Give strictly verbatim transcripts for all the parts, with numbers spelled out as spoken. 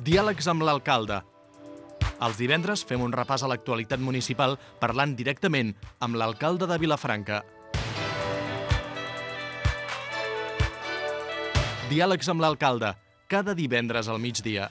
Diàlegs amb l'alcalde. Els divendres fem un repàs a l'actualitat municipal parlant directament amb l'alcalde de Vilafranca. Diàlegs amb l'alcalde, cada divendres al migdia.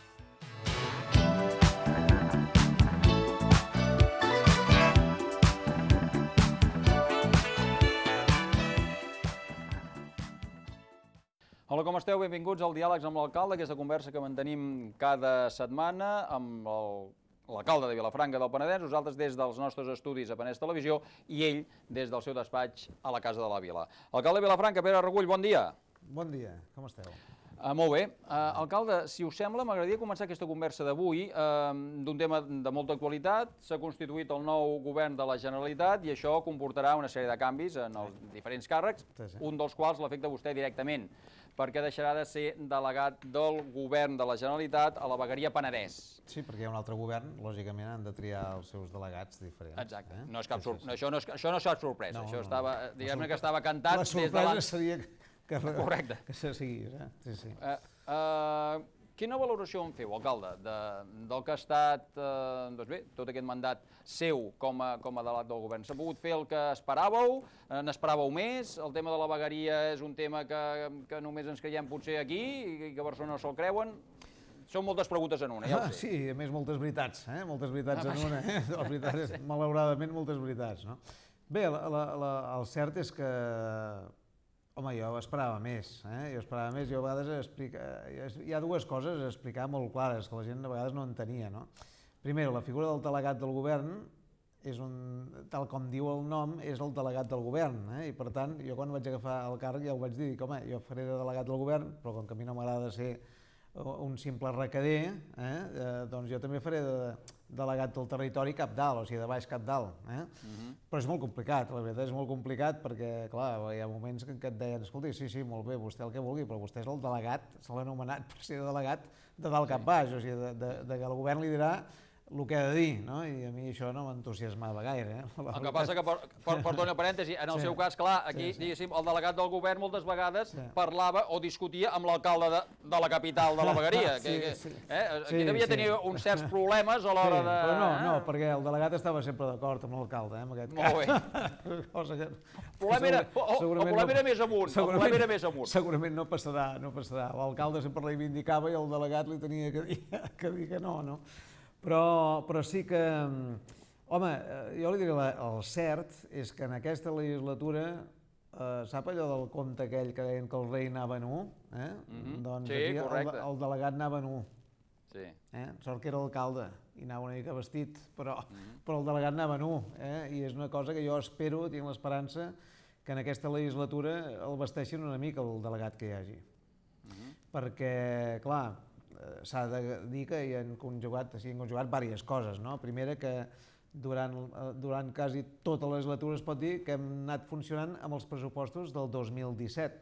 Hola, com esteu? Benvinguts al Diàlegs amb l'alcalde, aquesta conversa que mantenim cada setmana amb l'alcalde de Vilafranca del Penedès, nosaltres des dels nostres estudis a Penedès Televisió i ell des del seu despatx a la Casa de la Vila. Alcalde de Vilafranca, Pere Regull, bon dia. Bon dia, com esteu? Uh, molt bé. Uh, alcalde, si us sembla, m'agradaria començar aquesta conversa d'avui uh, d'un tema de molta actualitat. S'ha constituït el nou govern de la Generalitat i això comportarà una sèrie de canvis en els diferents càrrecs, Sí, sí. un dels quals l'afecta a vostè directament, perquè deixarà de ser delegat del govern de la Generalitat a la vegueria Penedès. Sí, perquè hi ha un altre govern, lògicament han de triar els seus delegats diferents. Exacte. eh? No és cap Sí, sor... sí, sí. això, no és... això no és cap sorpresa. No, això no, estava, no. diguem-ne que estava cantat La des de sorpresa l'any... seria que, que, Correcte. que se seguís. Eh? Sí, sí. Uh, uh, quina valoració en feu, alcalde, de, del que ha estat uh, doncs bé, tot aquest mandat seu com a, com a delegat del govern? S'ha pogut fer el que esperàveu? Uh, N'esperàveu més? El tema de la vegueria és un tema que, que només ens creiem potser aquí i que a Barcelona no se'l creuen? Són moltes preguntes en una, ja ho Ah, sé. sí, a més moltes veritats, eh? moltes veritats Ah, en una. Eh? Les veritats, malauradament, moltes veritats. No? Bé, la, la, la, el cert és que, home, jo esperava més, eh? jo esperava més, jo a vegades explica, hi ha dues coses a explicar molt clares, que la gent a vegades no entenia. No? Primer, la figura del delegat del govern, és un, tal com diu el nom, és el delegat del govern, eh? i per tant, jo quan vaig agafar el càrrec ja ho vaig dir, dic, home, jo faré de delegat del govern, però com que a mi no m'agrada ser un simple recader, eh? Eh, doncs jo també faré de delegat del territori cap dalt, o sigui, de baix cap dalt. Eh? Mhm. Però és molt complicat, la veritat és molt complicat perquè, clar, hi ha moments que et deien, escolti, sí, sí, molt bé, vostè el que vulgui, però vostè és el delegat, se l'ha anomenat per ser delegat de dalt cap baix, o sigui, de, de, de que el govern li dirà el que ha de dir, no? I a mi això no m'entusiasmava gaire. Eh? El que passa que, per, per, perdona, parèntesi, en el Sí. seu cas, clar, aquí, Sí, sí. diguéssim, el delegat del govern moltes vegades Sí. parlava o discutia amb l'alcalde de, de la capital de la vegueria. Sí, que, que, sí. eh? Aquí Sí, devia sí. tenir uns certs problemes a l'hora Sí, de... però no, no, eh? perquè el delegat estava sempre d'acord amb l'alcalde, eh, en aquest Molt bé. cas. Cosa que... El problema era, o, o, el segurament problema no- era més amunt, el segurament- problema era més amunt. Segurament no passarà, no passarà. L'alcalde sempre reivindicava i el delegat li tenia que dir que, dir que no, no? Però, però sí que, home, eh, jo li diré, la- el cert és que en aquesta legislatura, eh, sap allò del conte aquell que deien que el rei anava nu? Eh? Mhm. Doncs Sí, aquí el, correcte. el delegat anava nu. Sí. Eh? Sort que era alcalde i anava una mica vestit, però, Mhm. però el delegat anava nu, eh? I és una cosa que jo espero, tinc l'esperança, que en aquesta legislatura el vesteixin una mica el delegat que hi hagi. Mhm. Perquè, clar, eh, s'ha de dir que hi han conjugat, s'hi han conjugat diverses coses, no? Primera, que durant, eh, durant quasi tota la legislatura es pot dir que hem anat funcionant amb els pressupostos del dos mil disset.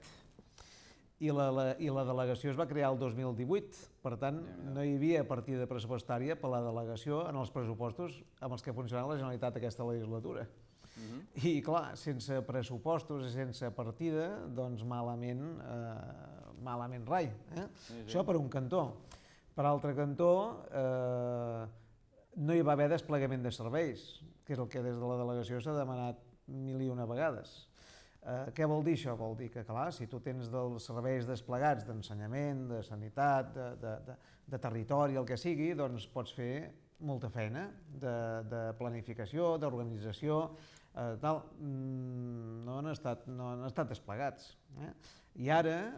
I la, la, i la delegació es va crear el dos mil divuit, per tant, no hi havia partida pressupostària per a la delegació en els pressupostos amb els que ha funcionat la Generalitat aquesta legislatura. Mhm. I clar, sense pressupostos i sense partida, doncs malament, eh, malament rai. Eh? Sí, sí. Això per un cantó. Per altre cantó, eh, no hi va haver desplegament de serveis, que és el que des de la delegació s'ha demanat mil i una vegades. Eh, què vol dir això? Vol dir que, clar, si tu tens dels serveis desplegats d'ensenyament, de sanitat, de, de, de, de territori, el que sigui, doncs pots fer molta feina de, de planificació, d'organització, eh, tal. Mm, no han estat, no han estat desplegats. Eh? I ara,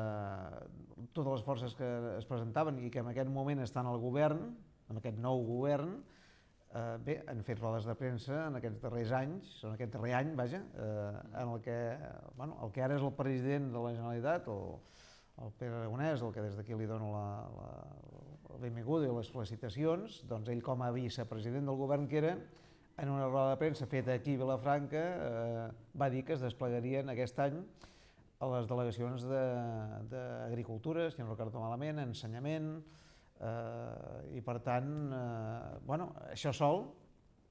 eh, totes les forces que es presentaven i que en aquest moment estan al govern, en aquest nou govern, Eh, bé, han fet rodes de premsa en aquests darrers anys, en aquest darrer any, vaja, eh, en el que, bueno, el que ara és el president de la Generalitat, el, el Pere Aragonès, el que des d'aquí li dono la, la, la benvinguda i les felicitacions, doncs ell com a vicepresident del govern que era, en una roda de premsa feta aquí a Vilafranca, eh, va dir que es desplegarien aquest any a les delegacions d'Agricultura, si no recordo malament, ensenyament, eh, i per tant, eh, bueno, això sol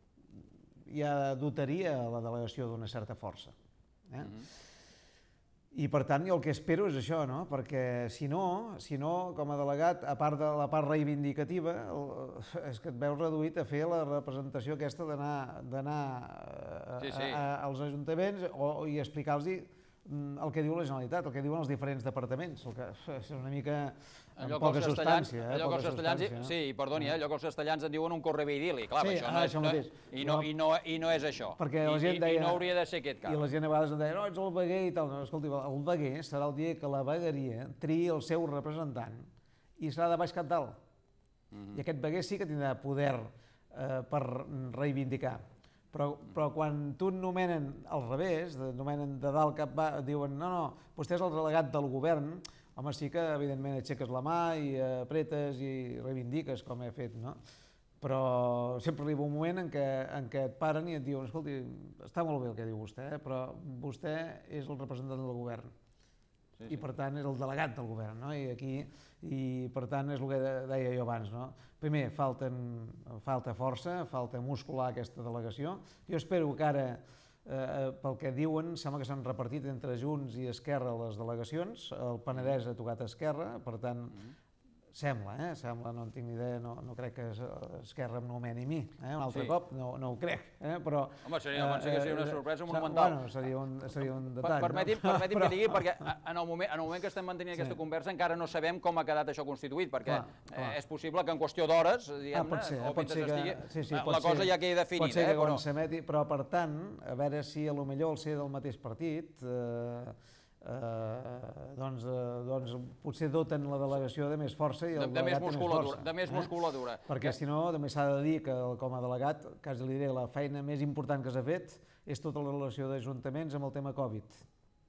ja dotaria la delegació d'una certa força. Eh? Mhm. I per tant, jo el que espero és això, no? Perquè si no, si no, com a delegat, a part de la part reivindicativa, és que et veus reduït a fer la representació aquesta d'anar Sí, sí. als ajuntaments i explicar-los el que diu la Generalitat, el que diuen els diferents departaments, el que és una mica amb poca substància. Allò que els castellans, sí, perdoni, allò que els castellans en diuen un correve idíl·lic, clar, això no és, i no és això, i no hauria de ser aquest cas. I la gent a vegades em deia, no, ets el veguer i tal, no, escolti, el veguer serà el dia que la vegueria triï el seu representant i serà de baix cap dalt, i aquest veguer sí que tindrà poder per reivindicar. Però, però quan tu et nomenen al revés, et nomenen de dalt cap baix, diuen no, no, vostè és el delegat del govern, home, sí que evidentment aixeques la mà i apretes i reivindiques com he fet, no? Però sempre arriba un moment en què, en què et paren i et diuen, escolti, està molt bé el que diu vostè, eh, però vostè és el representant del govern. Sí, sí. I per tant és el delegat del govern, no? I aquí, i per tant és el que deia jo abans, no? Primer, falten, falta força, falta muscular aquesta delegació. Jo espero que ara, eh, pel que diuen, sembla que s'han repartit entre Junts i Esquerra les delegacions, el Penedès ha tocat Esquerra, per tant, sembla, eh? Sembla, no en tinc ni idea, no, no crec que Esquerra em nomeni a mi, eh? Un altre Sí. cop, no, no ho crec, eh? Però... Home, seria, eh, seria una sorpresa eh, monumental. Bueno, seria un, seria un detall, Permeti'm, no? permeti'm Però... que digui, perquè en el, moment, en el moment que estem mantenint aquesta Sí. conversa encara no sabem com ha quedat això constituït, perquè Clar, clar. eh, és possible que en qüestió d'hores, Ah, diguem-ne, pot ser, o pot mentre ser que, estigui, sí, sí, eh, pot la cosa ser, ja quedi definida. pot ser que eh, quan però... s'emeti, però per tant, a veure si a lo millor el ser del mateix partit, eh, eh, doncs, eh, doncs potser doten la delegació de més força i el de, de més delegat té més musculatura, força. de més musculatura. Perquè si no, també s'ha de dir que com a delegat, quasi li diré, la feina més important que s'ha fet és tota la relació d'ajuntaments amb el tema Covid.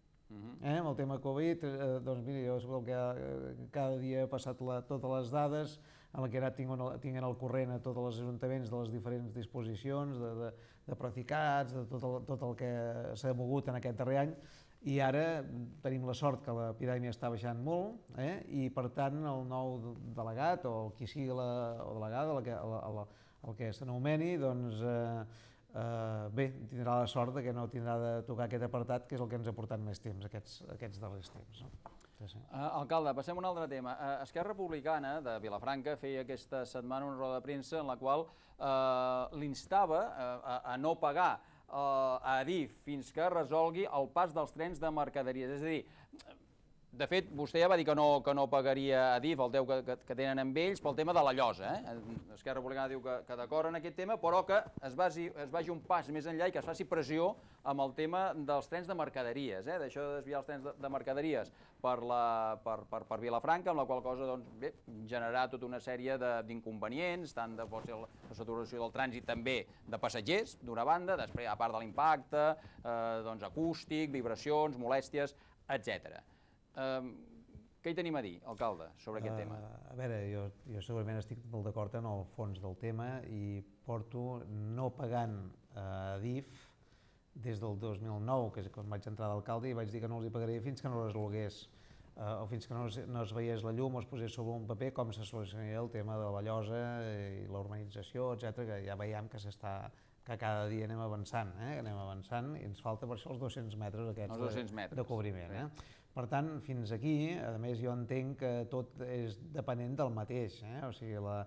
Eh, amb el tema Covid, eh, doncs miri, jo soc el que eh, cada dia he passat la, totes les dades, en la que ara tinc, tinc en el corrent a tots els ajuntaments de les diferents disposicions, de, de, de Proficats, de tot el, tot el que s'ha mogut en aquest darrer any, i ara tenim la sort que l'epidèmia està baixant molt, eh, i per tant el nou delegat, o qui sigui la o delegada, el que, el, el, el que s'anomeni, doncs eh, Uh, bé, tindrà la sort de que no tindrà de tocar aquest apartat, que és el que ens ha portat més temps, aquests, aquests darrers temps. No? Sí, sí. Uh, alcalde, passem a un altre tema. Uh, Esquerra Republicana de Vilafranca feia aquesta setmana una roda de premsa en la qual uh, l'instava uh, a, a no pagar uh, a Adif fins que resolgui el pas dels trens de mercaderies. És a dir, de fet, vostè ja va dir que no, que no pagaria a Adif el deute que, que, que tenen amb ells pel tema de la llosa. Eh? Esquerra Republicana diu que, que d'acord en aquest tema, però que es vagi, es vagi un pas més enllà i que es faci pressió amb el tema dels trens de mercaderies, eh? D'això de desviar els trens de, de mercaderies per, la, per, per, per Vilafranca, amb la qual cosa doncs, bé, generarà tota una sèrie d'inconvenients, tant de pot ser la saturació del trànsit també de passatgers, d'una banda, després a part de l'impacte, eh, doncs, acústic, vibracions, molèsties, etcètera. Uh, què hi tenim a dir, alcalde, sobre aquest uh, tema? A veure, jo, jo segurament estic molt d'acord en el fons del tema i porto no pagant a Adif des del dos mil nou, que és quan vaig entrar d'alcalde, i vaig dir que no els hi pagaria fins que no resolgués uh, o fins que no es, no es veiés la llum o es posés sobre un paper com se solucionaria el tema de la llosa i la urbanització, etcètera, que ja veiem que s'està que cada dia anem avançant, eh? anem avançant i ens falta per això els dos-cents metres aquests dos-cents metres. de, de cobriment. Eh? Per tant, fins aquí, a més jo entenc que tot és depenent del mateix, eh? O sigui, la,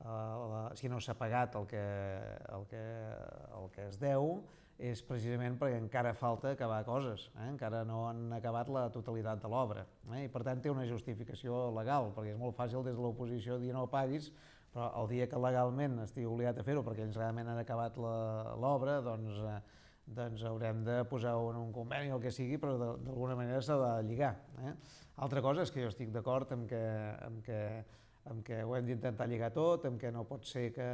la, si no s'ha pagat el que, el, que, el que es deu és precisament perquè encara falta acabar coses, eh? Encara no han acabat la totalitat de l'obra, eh? I per tant té una justificació legal, perquè és molt fàcil des de l'oposició dir no paguis, però el dia que legalment estigui obligat a fer-ho perquè ells realment han acabat l'obra, doncs, eh, doncs haurem de posar en un conveni o el que sigui, però d'alguna manera s'ha de lligar. Eh? Altra cosa és que jo estic d'acord amb que, amb que, amb que ho hem d'intentar lligar tot, amb que no pot ser que,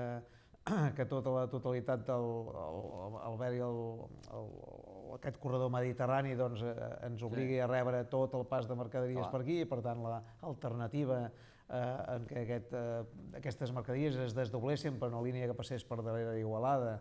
que tota la totalitat del Albert i el, el, aquest corredor mediterrani doncs, ens obligui sí. a rebre tot el pas de mercaderies Clar. per aquí, i per tant l'alternativa eh, en què aquest, eh, aquestes mercaderies es desdoblessin per una línia que passés per darrere d'Igualada,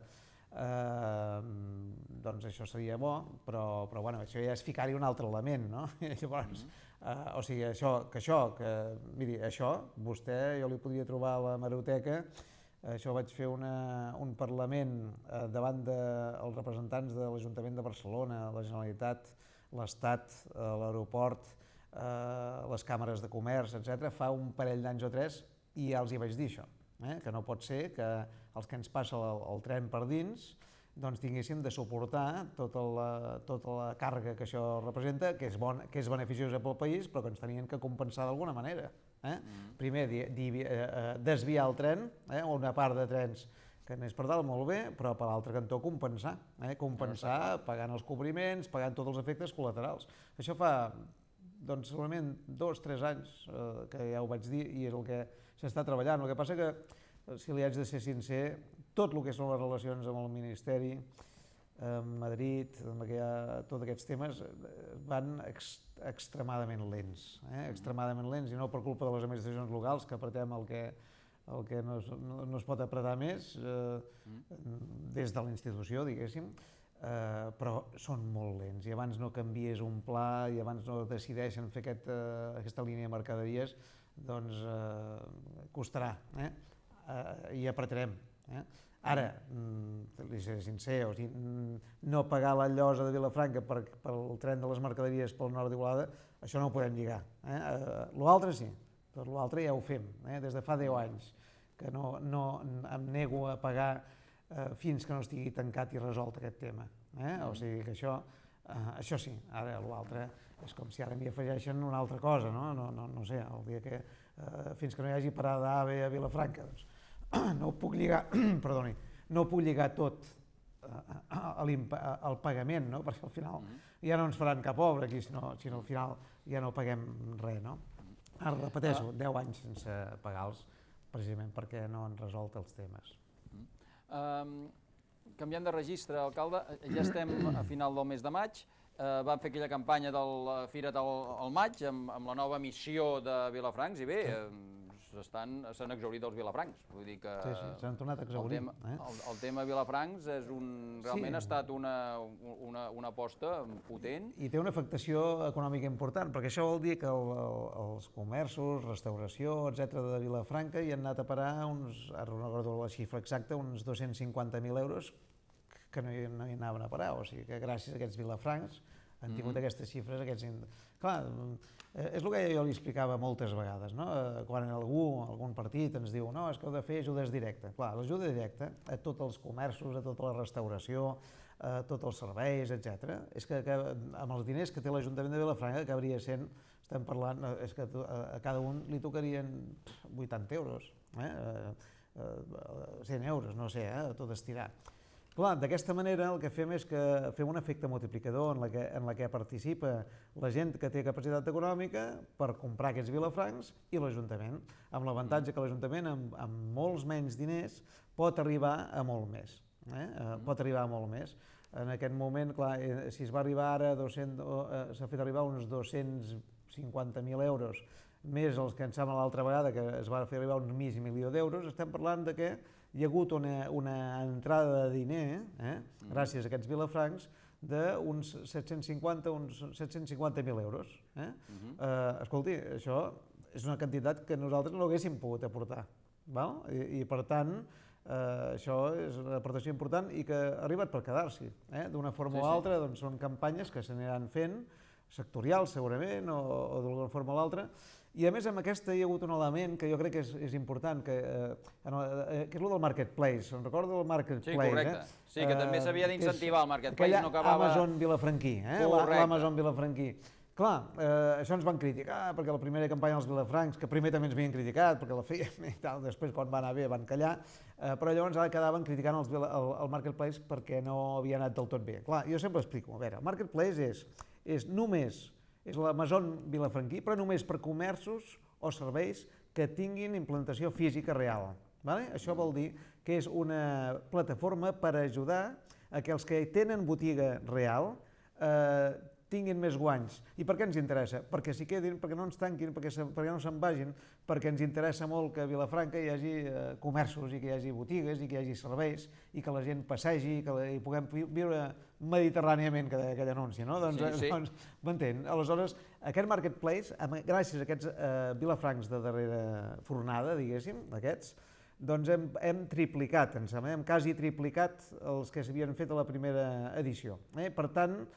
Uh, doncs això seria bo, però, però bueno, això ja és ficar-hi un altre element, no? Llavors, uh, o sigui, això, que això, que, miri, això, vostè, jo li podria trobar a la hemeroteca, això vaig fer una, un parlament uh, davant dels representants de l'Ajuntament de Barcelona, la Generalitat, l'Estat, l'aeroport, les càmeres de comerç, etcètera, fa un parell d'anys o tres i ja els hi vaig dir això, que no pot ser que els que ens passa el tren per dins doncs tinguéssim de suportar tota la, tota la càrrega que això representa, que és, bon, que és beneficiosa pel país, però que ens tenien que compensar d'alguna manera. Eh? Mm. Primer, di, di, eh, desviar el tren, eh? una part de trens que anés per dalt molt bé, però per l'altre cantó compensar, eh? compensar pagant els cobriments, pagant tots els efectes col·laterals. Això fa, doncs, segurament dos o tres anys eh, que ja ho vaig dir i és el que s'està treballant. El que passa que, si li haig de ser sincer, tot el que són les relacions amb el Ministeri, amb Madrid, amb aquella, tots aquests temes van ex, extremadament lents, eh? extremadament lents, i no per culpa de les administracions locals, que apretem el que, el que no, es, no, no es pot apretar més eh, des de la institució, diguéssim, eh, però són molt lents, i abans no canvies un pla i abans no decideixen fer aquest, eh, aquesta línia de mercaderies, doncs eh, costarà, eh? Eh, i apretarem. Eh? Ara, li seré sincer, o sigui, no pagar la llosa de Vilafranca per, per el tren de les mercaderies pel nord d'Igualada, això no ho podem lligar. Eh? L'altre sí, però l'altre ja ho fem, eh? des de fa deu anys, que no, no em nego a pagar eh, fins que no estigui tancat i resolt aquest tema. Eh? O sigui que això, eh, això sí, ara l'altre és com si ara m'hi afegeixen una altra cosa, no? No, no, no sé, el dia que eh, fins que no hi hagi parada AVE a Vilafranca, doncs, no ho puc lligar, perdoni, no ho puc lligar tot al pagament, no? Perquè al final ja no ens faran cap obra aquí, sinó, sinó al final ja no paguem res, no? Ara repeteixo, deu anys sense pagar-los, precisament perquè no han resolt els temes. Um, canviant de registre, alcalde, ja estem a final del mes de maig, uh, vam fer aquella campanya de la Fira al maig amb, amb la nova missió de Vilafrancs i bé, sí. s'han exhaurit els vilafrancs. Vull dir que sí, sí, s'han tornat a exhaurir. El tema, eh? el, el tema Vilafrancs és un, realment sí. ha estat una, una, una aposta potent. I té una afectació econòmica important, perquè això vol dir que el, el, els comerços, restauració, etcètera de Vilafranca hi han anat a parar uns, ara no recordo la xifra exacta, uns dos-cents cinquanta mil euros que no hi, no hi anaven a parar. O sigui que gràcies a aquests vilafrancs han tingut mm-hmm. aquestes xifres, aquests... Clar, és el que jo li explicava moltes vegades, no? Quan algú, algun partit ens diu no, és que heu de fer ajudes directes. Clar, l'ajuda directa a tots els comerços, a tota la restauració, a tots els serveis, etcètera, és que, que amb els diners que té l'Ajuntament de Vilafranca acabaria sent, estem parlant, és que a cada un li tocarien vuitanta euros, eh? cent euros, no sé, eh? tot estirar. Clar, d'aquesta manera el que fem és que fem un efecte multiplicador en la que, en la que participa la gent que té capacitat econòmica per comprar aquests vilafrancs i l'Ajuntament, amb l'avantatge que l'Ajuntament amb, amb molts menys diners pot arribar a molt més. Eh? Pot arribar a molt més. En aquest moment, clar, si es va arribar ara, s'ha fet arribar uns dos-cents cinquanta mil euros, més els que em sembla l'altra vegada que es va fer arribar uns mig milió d'euros, estem parlant de que hi ha hagut una, una entrada de diner, eh, gràcies a aquests vilafrancs, d'uns set-cents cinquanta, uns set-cents cinquanta mil euros. Eh? Uh-huh. eh, escolti, això és una quantitat que nosaltres no haguéssim pogut aportar. Val? I, i per tant, eh, això és una aportació important i que ha arribat per quedar-s'hi. Eh? D'una forma sí, o altra, doncs, són campanyes que s'aniran fent, sectorials segurament, o, o d'alguna forma o l'altra. I a més amb aquesta hi ha hagut un element que jo crec que és, és important, que, eh, que és el del marketplace. Se'n recorda del marketplace? Sí, correcte. Eh? Sí, que també s'havia d'incentivar el marketplace, no acabava... Amazon Vilafranquí, eh? l'Amazon Vilafranquí. Clar, eh, això ens van criticar, perquè la primera campanya dels vilafrancs, que primer també ens havien criticat, perquè la feien i tal, després quan va anar bé van callar, eh, però llavors ara quedaven criticant els, el, el marketplace perquè no havia anat del tot bé. Clar, jo sempre explico, a veure, el marketplace és, és només és l'Amazon vilafranquí, però només per comerços o serveis que tinguin implantació física real. Vale? Això vol dir que és una plataforma per ajudar a que els que tenen botiga real eh, tinguin més guanys. I per què ens interessa? Perquè s'hi quedin, perquè no ens tanquin, perquè, se, perquè no se'n vagin, perquè ens interessa molt que a Vilafranca hi hagi eh, comerços i que hi hagi botigues i que hi hagi serveis i que la gent passegi i que la, i puguem viure mediterràniament, que deia aquell anunci, no? Doncs, sí, sí. doncs m'entén? Aleshores, aquest marketplace, gràcies a aquests eh, vilafrancs de darrera fornada, diguéssim, aquests, doncs hem, hem triplicat, em sembla, hem quasi triplicat els que s'havien fet a la primera edició. Eh? Per tant,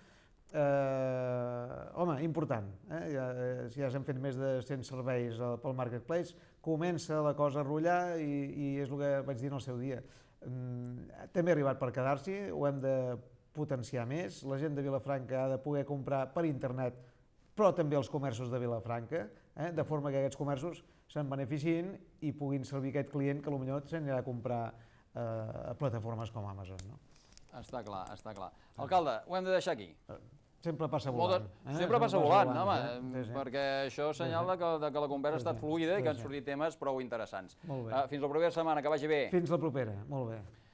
Eh, home, important. Eh? Ja, ja s'han fet més de cent serveis pel Marketplace, comença la cosa a rotllar i, i és el que vaig dir en el seu dia. Mm, també ha arribat per quedar-s'hi, ho hem de potenciar més, la gent de Vilafranca ha de poder comprar per internet, però també els comerços de Vilafranca, eh? de forma que aquests comerços se'n beneficien i puguin servir aquest client que potser s'anirà a comprar eh, a plataformes com Amazon. No? Està clar, està clar. Alcalde, ho hem de deixar aquí. Sempre passa volant. Eh? Sempre passa volant, volant home, eh? sí, sí. perquè això assenyala que, que la conversa ha estat fluida i que han sortit temes prou interessants. Molt bé. Fins la propera setmana, que vagi bé. Fins la propera, molt bé.